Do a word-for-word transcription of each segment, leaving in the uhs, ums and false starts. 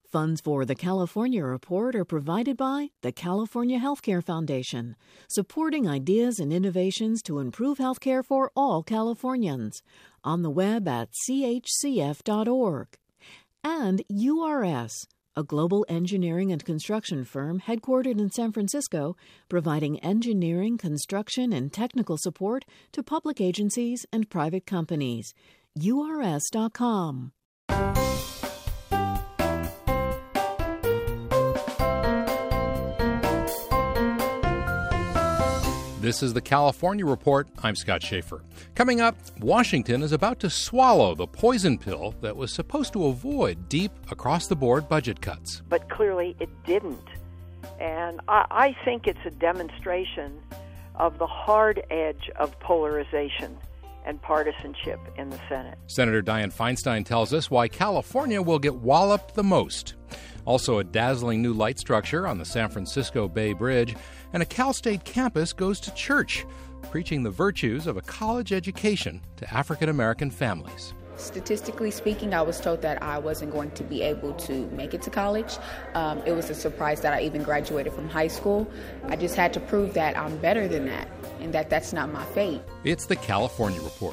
Funds for the California Report are provided by the California Healthcare Foundation, supporting ideas and innovations to improve healthcare for all Californians. On the web at c h c f dot org. And U R S, a global engineering and construction firm headquartered in San Francisco, providing engineering, construction, and technical support to public agencies and private companies. U R S dot com. This is the California Report. I'm Scott Schaefer. Coming up, Washington is about to swallow the poison pill that was supposed to avoid deep, across-the-board budget cuts. But clearly it didn't. And I, I think it's a demonstration of the hard edge of polarization and partisanship in the Senate. Senator Dianne Feinstein tells us why California will get walloped the most. Also, a dazzling new light structure on the San Francisco Bay Bridge, and a Cal State campus goes to church, preaching the virtues of a college education to African-American families. Statistically speaking, I was told that I wasn't going to be able to make it to college. Um, it was a surprise that I even graduated from high school. I just had to prove that I'm better than that and that that's not my fate. It's the California Report.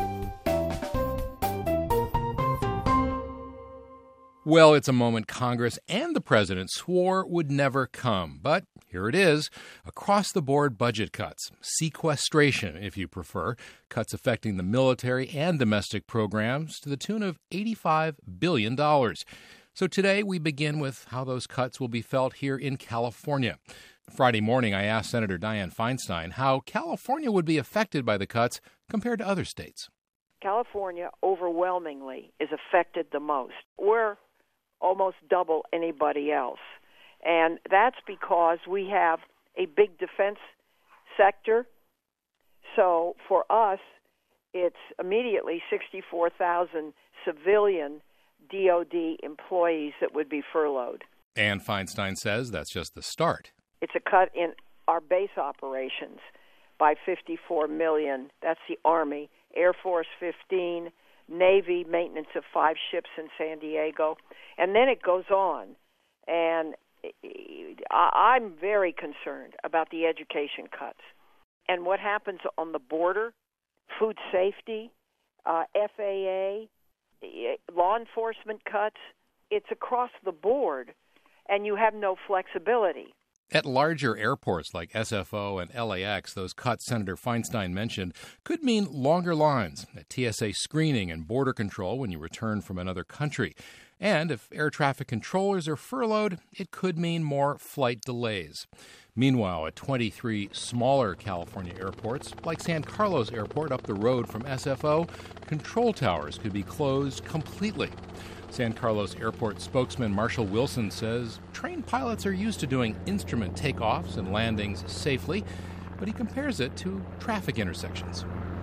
Well, it's a moment Congress and the president swore would never come. But here it is, across-the-board budget cuts, sequestration, if you prefer, cuts affecting the military and domestic programs to the tune of eighty-five billion dollars. So today we begin with how those cuts will be felt here in California. Friday morning, I asked Senator Dianne Feinstein how California would be affected by the cuts compared to other states. California overwhelmingly is affected the most. We're almost double anybody else. And that's because we have a big defense sector. So for us, it's immediately sixty-four thousand civilian D O D employees that would be furloughed. And Feinstein says that's just the start. It's a cut in our base operations by fifty-four million dollars. That's the Army, Air Force fifteen, Navy, maintenance of five ships in San Diego. And then it goes on. And I'm very concerned about the education cuts. And what happens on the border, food safety, uh, F A A, law enforcement cuts, it's across the board, and you have no flexibility. At larger airports like S F O and L A X, those cuts Senator Feinstein mentioned could mean longer lines at T S A screening and border control when you return from another country. And if air traffic controllers are furloughed, it could mean more flight delays. Meanwhile, at twenty-three smaller California airports, like San Carlos Airport up the road from S F O, control towers could be closed completely. San Carlos Airport spokesman Marshall Wilson says trained pilots are used to doing instrument takeoffs and landings safely, but he compares it to traffic intersections.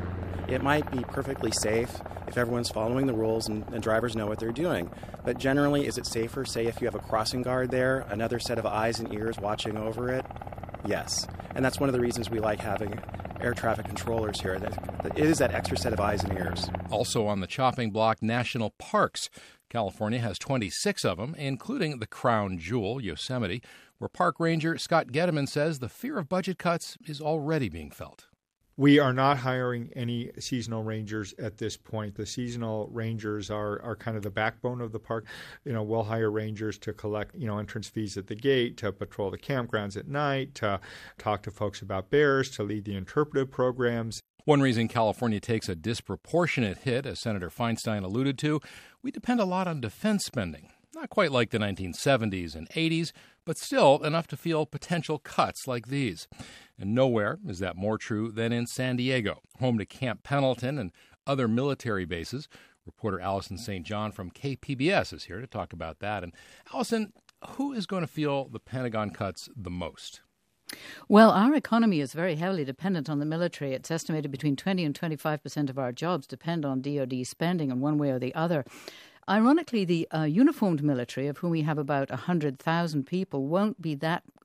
It might be perfectly safe if everyone's following the rules and, and drivers know what they're doing. But generally, is it safer, say, if you have a crossing guard there, another set of eyes and ears watching over it? Yes. And that's one of the reasons we like having air traffic controllers here. That, that it is that extra set of eyes and ears. Also on the chopping block, national parks. California has twenty-six of them, including the crown jewel, Yosemite, where park ranger Scott Getteman says the fear of budget cuts is already being felt. We are not hiring any seasonal rangers at this point. The seasonal rangers are, are kind of the backbone of the park. You know, we'll hire rangers to collect, you know, entrance fees at the gate, to patrol the campgrounds at night, to talk to folks about bears, to lead the interpretive programs. One reason California takes a disproportionate hit, as Senator Feinstein alluded to, we depend a lot on defense spending. Not quite like the nineteen seventies and eighties, but still enough to feel potential cuts like these. And nowhere is that more true than in San Diego, home to Camp Pendleton and other military bases. Reporter Allison Saint John from K P B S is here to talk about that. And Allison, who is going to feel the Pentagon cuts the most? Well, our economy is very heavily dependent on the military. It's estimated between twenty and twenty-five percent of our jobs depend on D O D spending in one way or the other. Ironically, the uh, uniformed military, of whom we have about one hundred thousand people, won't be that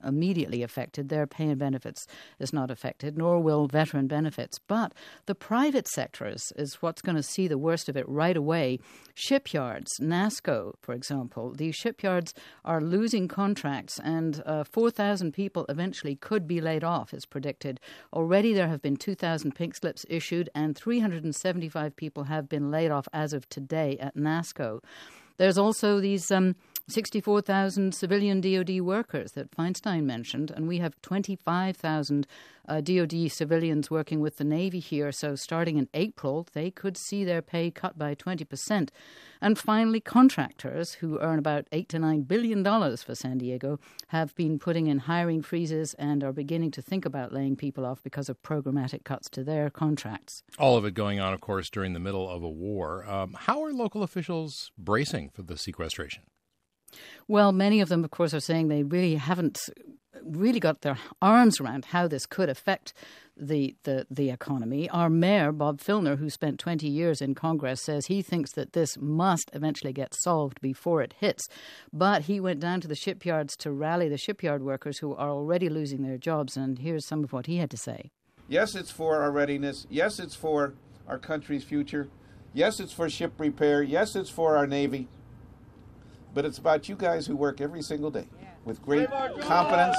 immediately affected. Their pay and benefits is not affected, nor will veteran benefits. But the private sector is, is what's going to see the worst of it right away. Shipyards, NASSCO, for example, these shipyards are losing contracts, and uh, four thousand people eventually could be laid off, is predicted. Already there have been two thousand pink slips issued, and three hundred seventy-five people have been laid off as of today at NASSCO. There's also these um, sixty-four thousand civilian D O D workers that Feinstein mentioned, and we have twenty-five thousand uh, D O D civilians working with the Navy here. So starting in April, they could see their pay cut by twenty percent. And finally, contractors who earn about eight to nine billion dollars for San Diego have been putting in hiring freezes and are beginning to think about laying people off because of programmatic cuts to their contracts. All of it going on, of course, during the middle of a war. Um, how are local officials bracing for the sequestration? Well, many of them, of course, are saying they really haven't really got their arms around how this could affect the, the, the economy. Our mayor, Bob Filner, who spent twenty years in Congress, says he thinks that this must eventually get solved before it hits. But he went down to the shipyards to rally the shipyard workers who are already losing their jobs. And here's some of what he had to say. Yes, it's for our readiness. Yes, it's for our country's future. Yes, it's for ship repair. Yes, it's for our Navy. But it's about you guys who work every single day with great competence,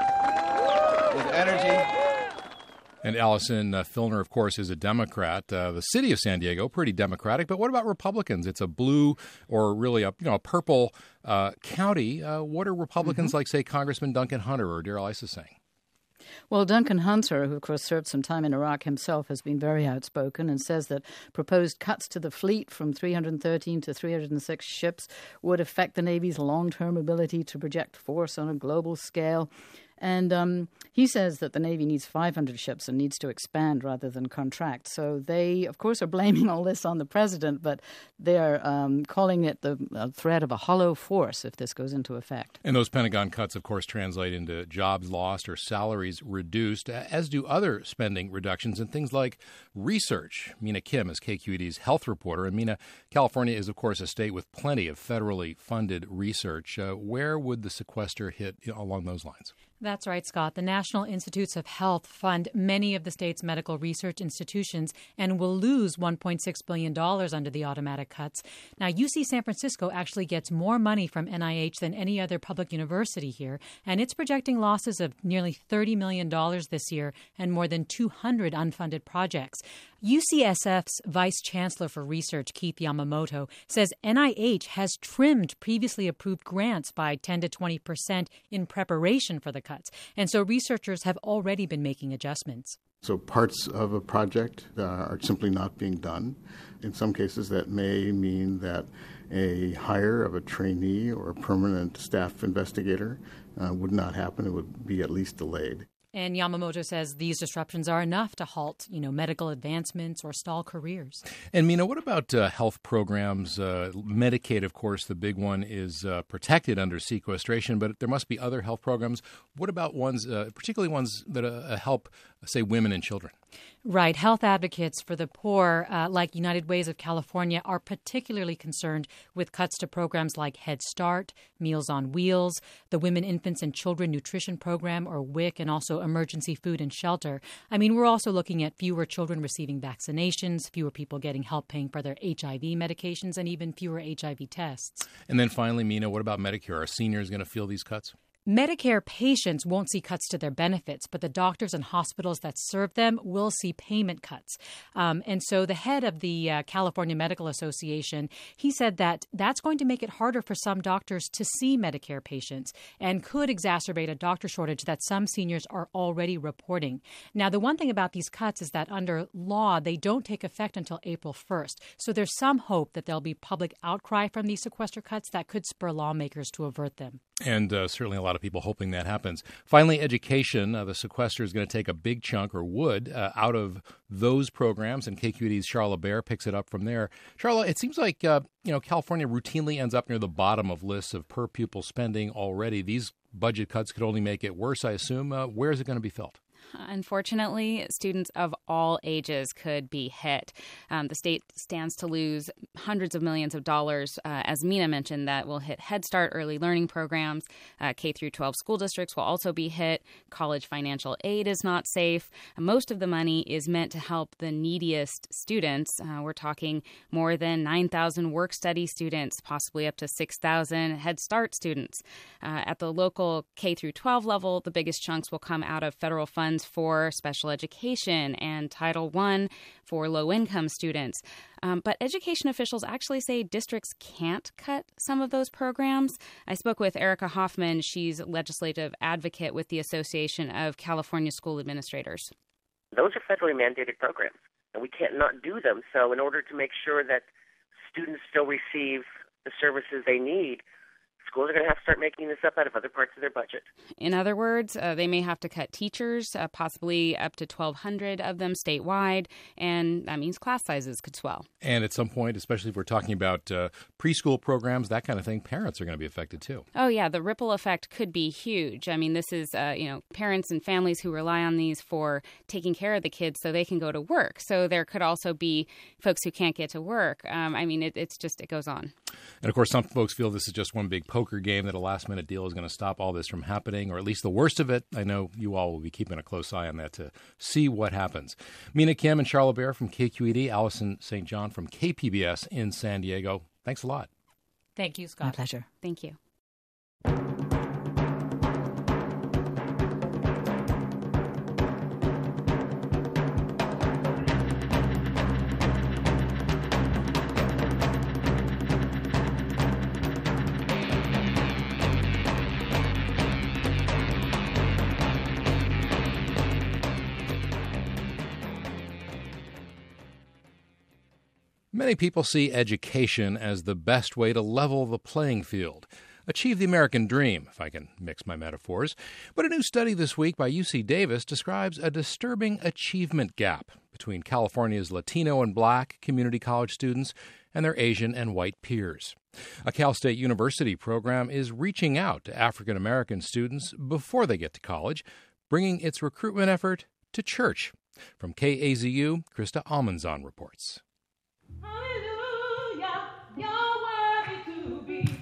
with energy. And Allison uh, Filner, of course, is a Democrat. Uh, the city of San Diego, pretty Democratic. But what about Republicans? It's a blue or really a you know a purple uh, county. Uh, what are Republicans mm-hmm. like, say, Congressman Duncan Hunter or Darrell Issa saying? Well, Duncan Hunter, who of course served some time in Iraq himself, has been very outspoken and says that proposed cuts to the fleet from three hundred thirteen to three hundred six ships would affect the Navy's long-term ability to project force on a global scale. And um, he says that the Navy needs five hundred ships and needs to expand rather than contract. So they, of course, are blaming all this on the president, but they're um, calling it the uh, threat of a hollow force if this goes into effect. And those Pentagon cuts, of course, translate into jobs lost or salaries reduced, as do other spending reductions in things like research. Mina Kim is K Q E D's health reporter. And Mina, California is, of course, a state with plenty of federally funded research. Uh, where would the sequester hit you know, along those lines? That's right, Scott. The National Institutes of Health fund many of the state's medical research institutions and will lose one point six billion dollars under the automatic cuts. Now, U C San Francisco actually gets more money from N I H than any other public university here, and it's projecting losses of nearly thirty million dollars this year and more than two hundred unfunded projects. U C S F's Vice Chancellor for Research, Keith Yamamoto, says N I H has trimmed previously approved grants by ten to twenty percent in preparation for the cuts. And so researchers have already been making adjustments. So parts of a project uh, are simply not being done. In some cases, that may mean that a hire of a trainee or a permanent staff investigator uh, would not happen. It would be at least delayed. And Yamamoto says these disruptions are enough to halt, you know, medical advancements or stall careers. And, Mina, what about uh, health programs? Uh, Medicaid, of course, the big one is uh, protected under sequestration, but there must be other health programs. What about ones, uh, particularly ones that uh, help, say, women and children? Right. Health advocates for the poor, uh, like United Ways of California, are particularly concerned with cuts to programs like Head Start, Meals on Wheels, the Women, Infants, and Children Nutrition Program, or W I C, and also Emergency Food and Shelter. I mean, we're also looking at fewer children receiving vaccinations, fewer people getting help paying for their H I V medications, and even fewer H I V tests. And then finally, Mina, what about Medicare? Are seniors going to feel these cuts? Medicare patients won't see cuts to their benefits, but the doctors and hospitals that serve them will see payment cuts. Um, and so the head of the uh, California Medical Association, he said that that's going to make it harder for some doctors to see Medicare patients and could exacerbate a doctor shortage that some seniors are already reporting. Now, the one thing about these cuts is that under law, they don't take effect until April first. So there's some hope that there'll be public outcry from these sequester cuts that could spur lawmakers to avert them. And uh, certainly a lot of people hoping that happens. Finally, education. Uh, the sequester is going to take a big chunk, or would, uh, out of those programs, and K Q E D's Charla Bear picks it up from there. Charla, it seems like uh, you know California routinely ends up near the bottom of lists of per pupil spending already. These budget cuts could only make it worse, I assume. Uh, where is it going to be felt? Unfortunately, students of all ages could be hit. Um, the state stands to lose hundreds of millions of dollars, uh, as Mina mentioned, that will hit Head Start early learning programs. Uh, K through twelve school districts will also be hit. College financial aid is not safe. Most of the money is meant to help the neediest students. Uh, we're talking more than nine thousand work-study students, possibly up to six thousand Head Start students. Uh, at the local K through twelve level, the biggest chunks will come out of federal funds for special education and Title one for low-income students. Um, but education officials actually say districts can't cut some of those programs. I spoke with Erica Hoffman. She's legislative advocate with the Association of California School Administrators. Those are federally mandated programs, and we can't not do them. So in order to make sure that students still receive the services they need, schools are going to have to start making this up out of other parts of their budget. In other words, uh, they may have to cut teachers, uh, possibly up to twelve hundred of them statewide, and that means class sizes could swell. And at some point, especially if we're talking about uh, preschool programs, that kind of thing, parents are going to be affected too. Oh, yeah, the ripple effect could be huge. I mean, this is, uh, you know, parents and families who rely on these for taking care of the kids so they can go to work. So there could also be folks who can't get to work. Um, I mean, it, it's just, it goes on. And of course, some folks feel this is just one big poker game, that a last-minute deal is going to stop all this from happening, or at least the worst of it. I know you all will be keeping a close eye on that to see what happens. Mina Kim and Charlotte Bear from K Q E D, Allison Saint John from K P B S in San Diego. Thanks a lot. Thank you, Scott. My pleasure. Thank you. Many people see education as the best way to level the playing field, achieve the American dream, if I can mix my metaphors. But a new study this week by U C Davis describes a disturbing achievement gap between California's Latino and Black community college students and their Asian and white peers. A Cal State University program is reaching out to African American students before they get to college, bringing its recruitment effort to church. From K A Z U, Krista Almanzon reports. Hallelujah, you're worthy to be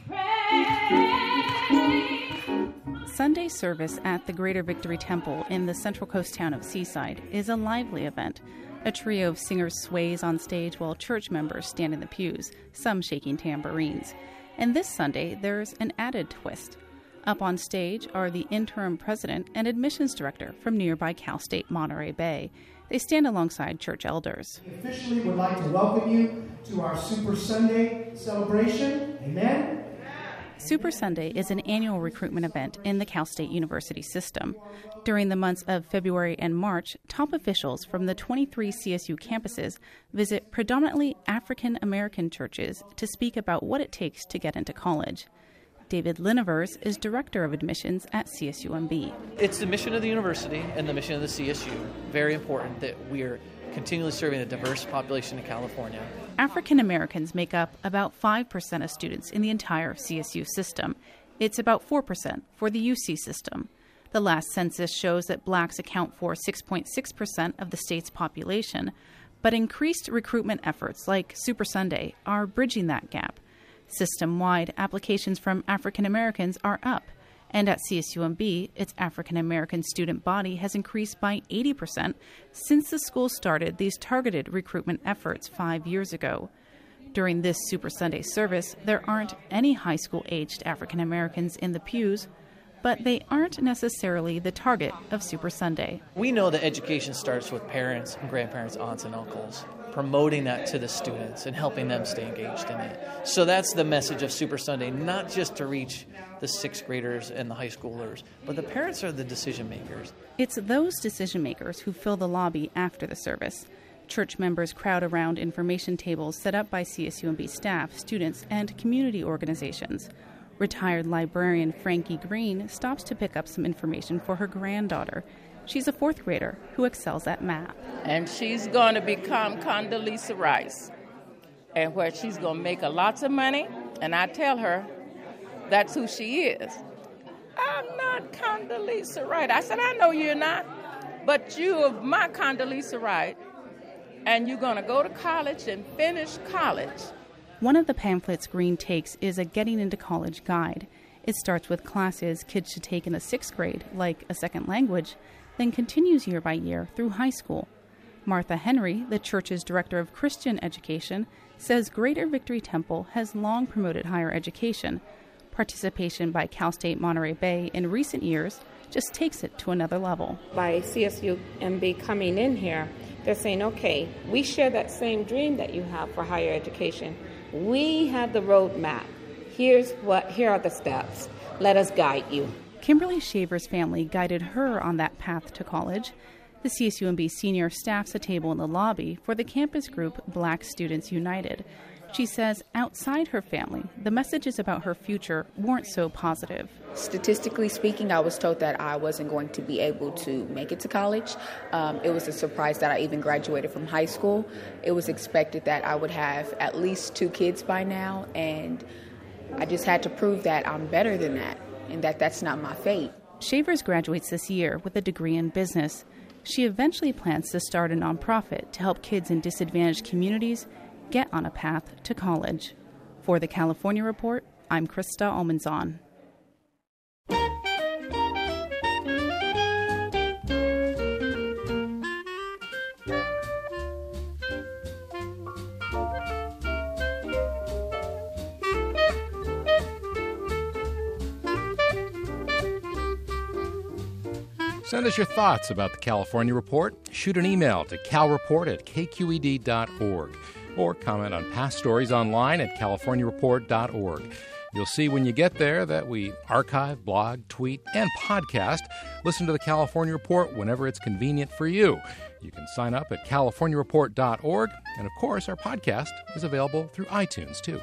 praised. Sunday service at the Greater Victory Temple in the Central Coast town of Seaside is a lively event. A trio of singers sways on stage while church members stand in the pews, some shaking tambourines. And this Sunday, there's an added twist. Up on stage are the interim president and admissions director from nearby Cal State Monterey Bay. They stand alongside church elders. We officially would like to welcome you to our Super Sunday celebration. Amen? Super Sunday is an annual recruitment event in the Cal State University system. During the months of February and March, top officials from the twenty-three C S U campuses visit predominantly African American churches to speak about what it takes to get into college. David Linevers is Director of Admissions at C S U M B. It's the mission of the university and the mission of the C S U. Very important that we're continually serving a diverse population in California. African Americans make up about five percent of students in the entire C S U system. It's about four percent for the U C system. The last census shows that blacks account for six point six percent of the state's population, but increased recruitment efforts like Super Sunday are bridging that gap. System-wide, applications from African Americans are up, and at C S U M B, its African American student body has increased by eighty percent since the school started these targeted recruitment efforts five years ago. During this Super Sunday service, there aren't any high school-aged African Americans in the pews, but they aren't necessarily the target of Super Sunday. We know that education starts with parents and grandparents, aunts and uncles, promoting that to the students and helping them stay engaged in it. So that's the message of Super Sunday, not just to reach the sixth graders and the high schoolers, but the parents are the decision makers. It's those decision makers who fill the lobby after the service. Church members crowd around information tables set up by C S U M B staff, students, and community organizations. Retired librarian Frankie Green stops to pick up some information for her granddaughter. She's a fourth grader who excels at math. And she's going to become Condoleezza Rice, and where she's going to make a lots of money. And I tell her that's who she is. I'm not Condoleezza Rice. I said, I know you're not, But you are my Condoleezza Rice, and you're going to go to college and finish college. One of the pamphlet's Green takes is a Getting into College guide. It starts with classes kids should take in the sixth grade, like a second language, then continues year by year through high school. Martha Henry, the church's director of Christian education, says Greater Victory Temple has long promoted higher education. Participation by Cal State Monterey Bay in recent years just takes it to another level. By C S U M B coming in here, they're saying, okay, we share that same dream that you have for higher education. We have the roadmap. Here's what, here are the steps. Let us guide you. Kimberly Shaver's family guided her on that path to college. The C S U M B senior staffs a table in the lobby for the campus group Black Students United. She says outside her family, the messages about her future weren't so positive. Statistically speaking, I was told that I wasn't going to be able to make it to college. Um, it was a surprise that I even graduated from high school. It was expected that I would have at least two kids by now, and I just had to prove that I'm better than that and that that's not my fate. Shavers graduates this year with a degree in business. She eventually plans to start a nonprofit to help kids in disadvantaged communities get on a path to college. For the California Report, I'm Krista Almanzon. Send us your thoughts about the California Report. Shoot an email to calreport at k q e d dot org or comment on past stories online at california report dot org. You'll see when you get there that we archive, blog, tweet, and podcast. Listen to the California Report whenever it's convenient for you. You can sign up at california report dot org. And, of course, our podcast is available through iTunes, too.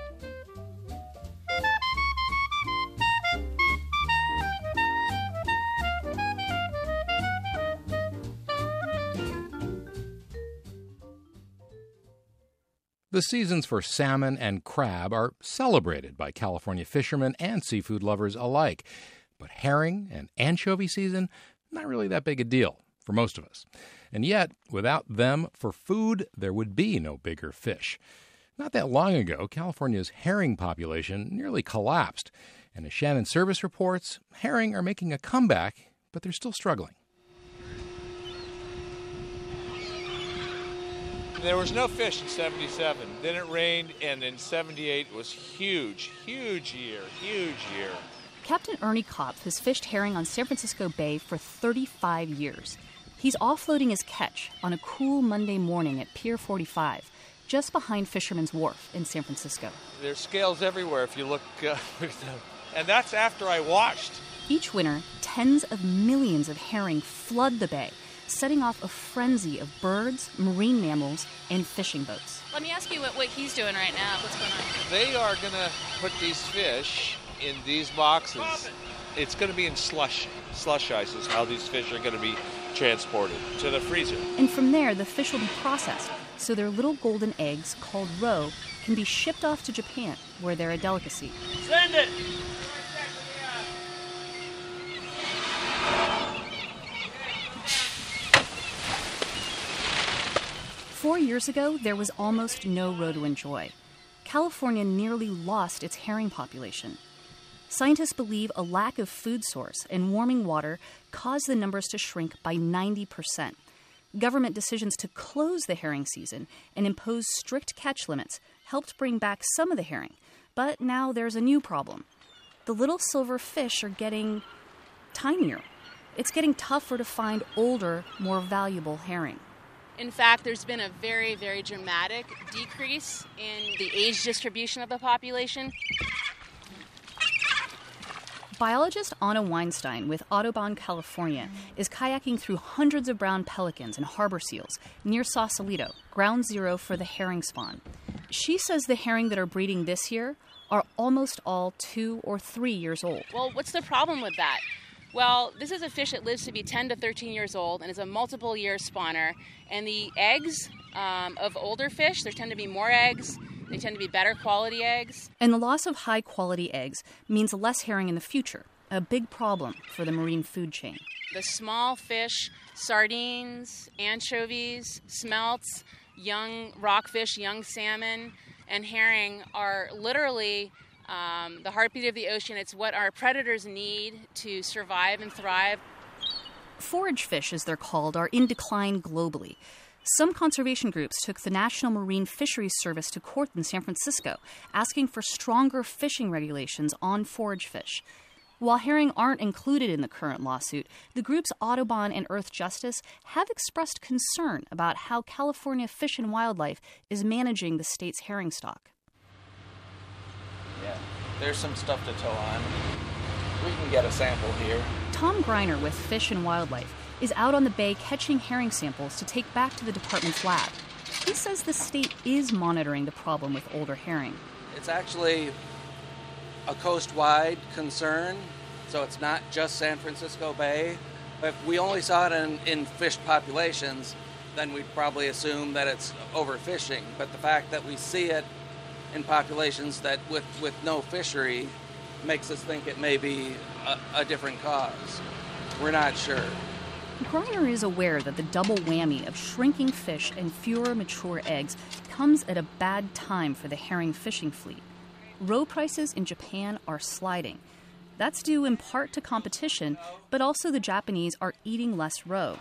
The seasons for salmon and crab are celebrated by California fishermen and seafood lovers alike. But herring and anchovy season, not really that big a deal for most of us. And yet, without them for food, there would be no bigger fish. Not that long ago, California's herring population nearly collapsed. And as Shannon Service reports, herring are making a comeback, but they're still struggling. There was no fish in seventy-seven. Then it rained, and in seventy-eight was huge, huge year, huge year. Captain Ernie Kopf has fished herring on San Francisco Bay for thirty-five years. He's offloading his catch on a cool Monday morning at Pier forty-five, just behind Fisherman's Wharf in San Francisco. There's scales everywhere if you look, uh, and that's after I washed. Each winter, tens of millions of herring flood the bay, setting off a frenzy of birds, marine mammals, and fishing boats. Let me ask you what, what he's doing right now. What's going on? They are going to put these fish in these boxes. It's going to be in slush. Slush ice is how these fish are going to be transported to the freezer. And from there, the fish will be processed, so their little golden eggs, called roe, can be shipped off to Japan, where they're a delicacy. Send it! Four years ago, there was almost no roe to enjoy. California nearly lost its herring population. Scientists believe a lack of food source and warming water caused the numbers to shrink by ninety percent. Government decisions to close the herring season and impose strict catch limits helped bring back some of the herring. But now there's a new problem. The little silver fish are getting tinier. It's getting tougher to find older, more valuable herring. In fact, there's been a very, very dramatic decrease in the age distribution of the population. Biologist Anna Weinstein with Audubon, California, is kayaking through hundreds of brown pelicans and harbor seals near Sausalito, ground zero for the herring spawn. She says the herring that are breeding this year are almost all two or three years old. Well, what's the problem with that? Well, this is a fish that lives to be ten to thirteen years old and is a multiple year spawner. And the eggs um, of older fish, there tend to be more eggs. They tend to be better quality eggs. And the loss of high quality eggs means less herring in the future. a big problem for the marine food chain. The small fish, sardines, anchovies, smelts, young rockfish, young salmon, and herring are literally um, the heartbeat of the ocean. It's what our predators need to survive and thrive. Forage fish, as they're called, are in decline globally. Some conservation groups took the National Marine Fisheries Service to court in San Francisco, asking for stronger fishing regulations on forage fish. While herring aren't included in the current lawsuit, the groups Audubon and Earth Justice have expressed concern about how California Fish and Wildlife is managing the state's herring stock. Yeah, there's some stuff to tow on. We can get a sample here. Tom Greiner with Fish and Wildlife is out on the bay catching herring samples to take back to the department's lab. He says the state is monitoring the problem with older herring. It's actually a coast-wide concern, so it's not just San Francisco Bay. If we only saw it in, in fish populations, then we'd probably assume that it's overfishing. But the fact that we see it in populations that with, with no fishery makes us think it may be a, a different cause. We're not sure. Greiner is aware that the double whammy of shrinking fish and fewer mature eggs comes at a bad time for the herring fishing fleet. Roe prices in Japan are sliding. That's due in part to competition, but also the Japanese are eating less roe.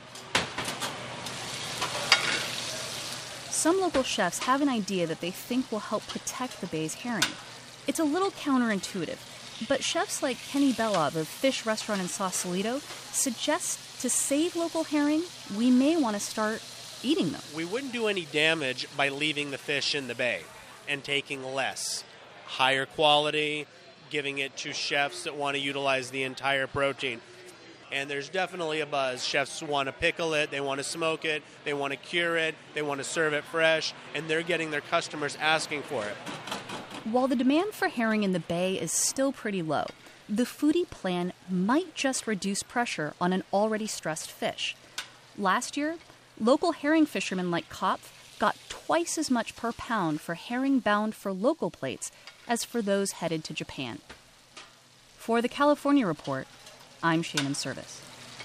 Some local chefs have an idea that they think will help protect the bay's herring. It's a little counterintuitive, but chefs like Kenny Belov of Fish Restaurant in Sausalito suggest to save local herring, we may want to start eating them. We wouldn't do any damage by leaving the fish in the bay and taking less. Higher quality, giving it to chefs that want to utilize the entire protein. And there's definitely a buzz. Chefs want to pickle it, they want to smoke it, they want to cure it, they want to serve it fresh, and they're getting their customers asking for it. While the demand for herring in the bay is still pretty low, the foodie plan might just reduce pressure on an already stressed fish. Last year, local herring fishermen like Kopf got twice as much per pound for herring bound for local plates as for those headed to Japan. For the California Report, I'm Shannon Service.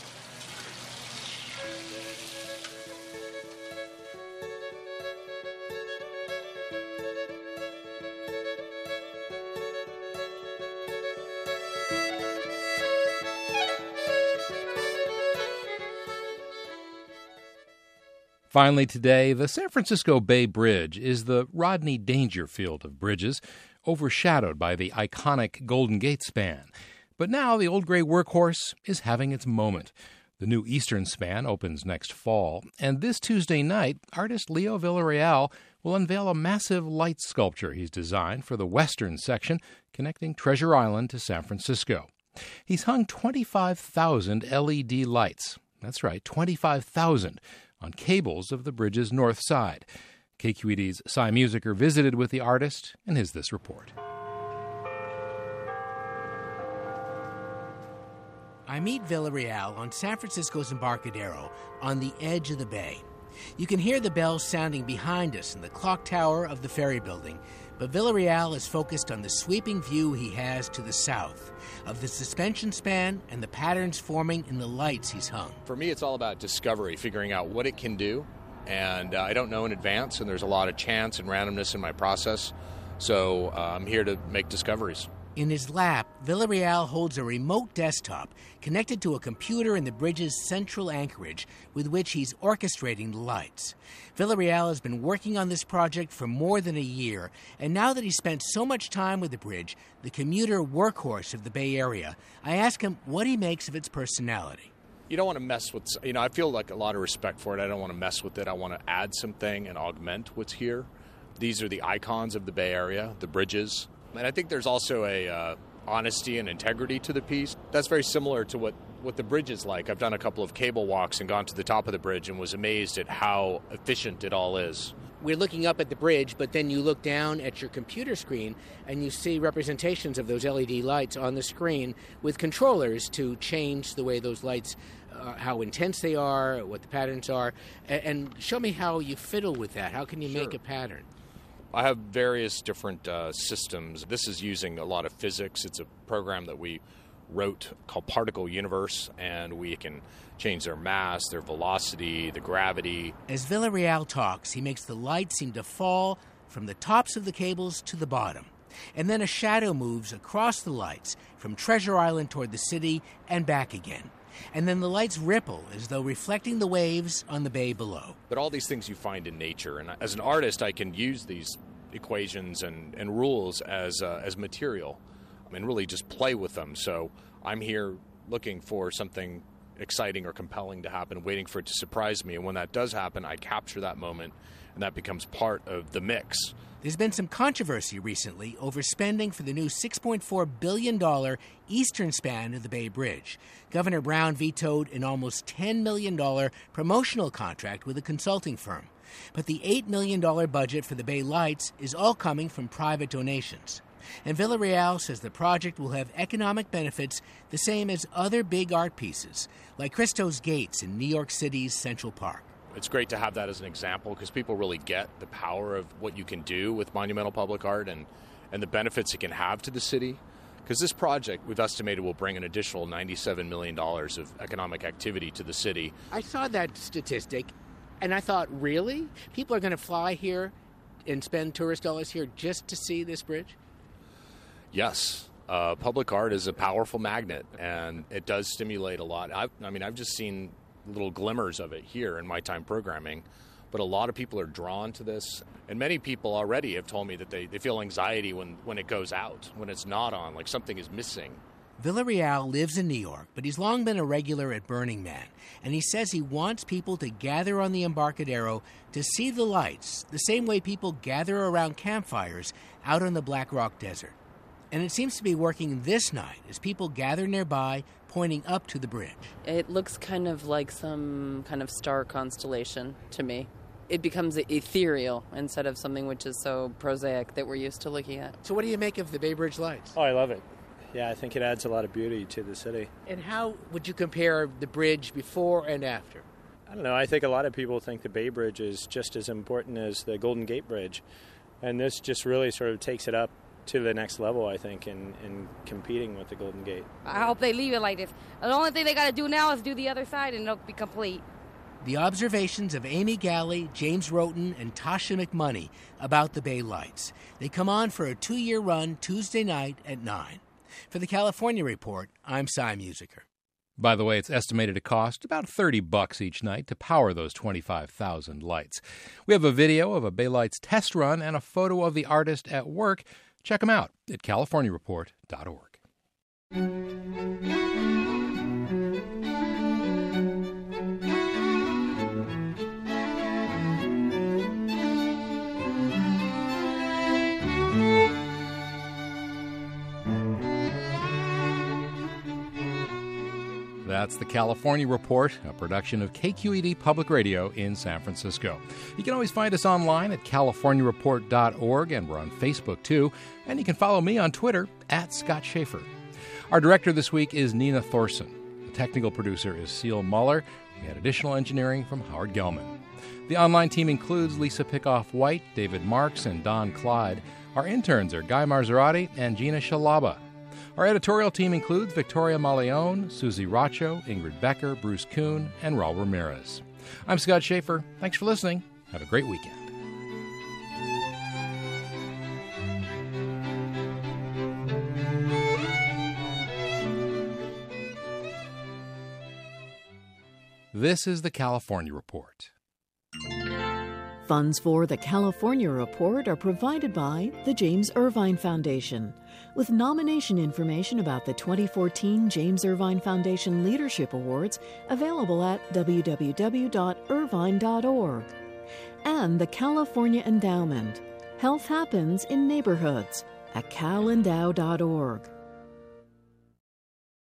Finally today, the San Francisco Bay Bridge is the Rodney Dangerfield of bridges, overshadowed by the iconic Golden Gate span. But now the old gray workhorse is having its moment. The new Eastern span opens next fall, and this Tuesday night, artist Leo Villarreal will unveil a massive light sculpture he's designed for the western section connecting Treasure Island to San Francisco. He's hung twenty-five thousand L E D lights. That's right, twenty-five thousand. On cables of the bridge's north side. K Q E D's Cy Musiker visited with the artist, and here's this report. I meet Villarreal on San Francisco's Embarcadero, on the edge of the bay. You can hear the bells sounding behind us in the clock tower of the ferry building, but Villarreal is focused on the sweeping view he has to the south, of the suspension span and the patterns forming in the lights he's hung. For me, it's all about discovery, figuring out what it can do, and uh, I don't know in advance, and there's a lot of chance and randomness in my process, so uh, I'm here to make discoveries. In his lap, Villarreal holds a remote desktop connected to a computer in the bridge's central anchorage with which he's orchestrating the lights. Villarreal has been working on this project for more than a year, and now that he's spent so much time with the bridge, the commuter workhorse of the Bay Area, I ask him what he makes of its personality. You don't want to mess with, you know, I feel like a lot of respect for it. I don't want to mess with it. I want to add something and augment what's here. These are the icons of the Bay Area, the bridges. And I think there's also a uh, honesty and integrity to the piece. That's very similar to what, what the bridge is like. I've done a couple of cable walks and gone to the top of the bridge and was amazed at how efficient it all is. We're looking up at the bridge, but then you look down at your computer screen and you see representations of those L E D lights on the screen with controllers to change the way those lights, uh, how intense they are, what the patterns are. And, and show me how you fiddle with that. How can you Sure. make a pattern? I have various different uh, systems. This is using a lot of physics. It's a program that we rote called particle universe, and we can change their mass, their velocity, the gravity. As Villarreal talks, he makes the light seem to fall from the tops of the cables to the bottom. And then a shadow moves across the lights from Treasure Island toward the city and back again. And then the lights ripple as though reflecting the waves on the bay below. But all these things you find in nature, and as an artist, I can use these equations and, and rules as uh, as material. I mean, really just play with them. So I'm here looking for something exciting or compelling to happen, waiting for it to surprise me. And when that does happen, I capture that moment, and that becomes part of the mix. There's been some controversy recently over spending for the new six point four billion dollars eastern span of the Bay Bridge. Governor Brown vetoed an almost ten million dollars promotional contract with a consulting firm. But the eight million dollars budget for the Bay Lights is all coming from private donations. And Villarreal says the project will have economic benefits the same as other big art pieces, like Christo's Gates in New York City's Central Park. It's great to have that as an example because people really get the power of what you can do with monumental public art and, and the benefits it can have to the city. Because this project, we've estimated, will bring an additional ninety-seven million dollars of economic activity to the city. I saw that statistic, and I thought, really? People are going to fly here and spend tourist dollars here just to see this bridge? Yes. Uh, public art is a powerful magnet, and it does stimulate a lot. I've, I mean, I've just seen little glimmers of it here in my time programming, but a lot of people are drawn to this, and many people already have told me that they, they feel anxiety when, when it goes out, when it's not on, like something is missing. Villarreal lives in New York, but he's long been a regular at Burning Man, and he says he wants people to gather on the Embarcadero to see the lights, the same way people gather around campfires out on the Black Rock Desert. And it seems to be working this night as people gather nearby, pointing up to the bridge. It looks kind of like some kind of star constellation to me. It becomes ethereal instead of something which is so prosaic that we're used to looking at. So what do you make of the Bay Bridge lights? Oh, I love it. Yeah, I think it adds a lot of beauty to the city. And how would you compare the bridge before and after? I don't know. I think a lot of people think the Bay Bridge is just as important as the Golden Gate Bridge. And this just really sort of takes it up to the next level, I think, in, in competing with the Golden Gate. I hope they leave it like this. The only thing they got to do now is do the other side and it'll be complete. The observations of Amy Galley, James Roten, and Tasha McMoney about the Bay Lights. They come on for a two-year run Tuesday night at nine. For the California Report, I'm Cy Musiker. By the way, it's estimated to cost about thirty bucks each night to power those twenty-five thousand lights. We have a video of a Bay Lights test run and a photo of the artist at work. Check them out at california report dot org. That's the California Report, a production of K Q E D Public Radio in San Francisco. You can always find us online at california report dot org, and we're on Facebook too. And you can follow me on Twitter at Scott Schaefer. Our director this week is Nina Thorson. The technical producer is Seal Muller. We had additional engineering from Howard Gelman. The online team includes Lisa Pickoff-White, David Marks, and Don Clyde. Our interns are Guy Marzorati and Gina Shalaba. Our editorial team includes Victoria Maleone, Susie Racho, Ingrid Becker, Bruce Kuhn, and Raul Ramirez. I'm Scott Schaefer. Thanks for listening. Have a great weekend. This is the California Report. Funds for the California Report are provided by the James Irvine Foundation, with nomination information about the twenty fourteen James Irvine Foundation Leadership Awards available at w w w dot irvine dot org. And the California Endowment. Health happens in neighborhoods at cal endow dot org.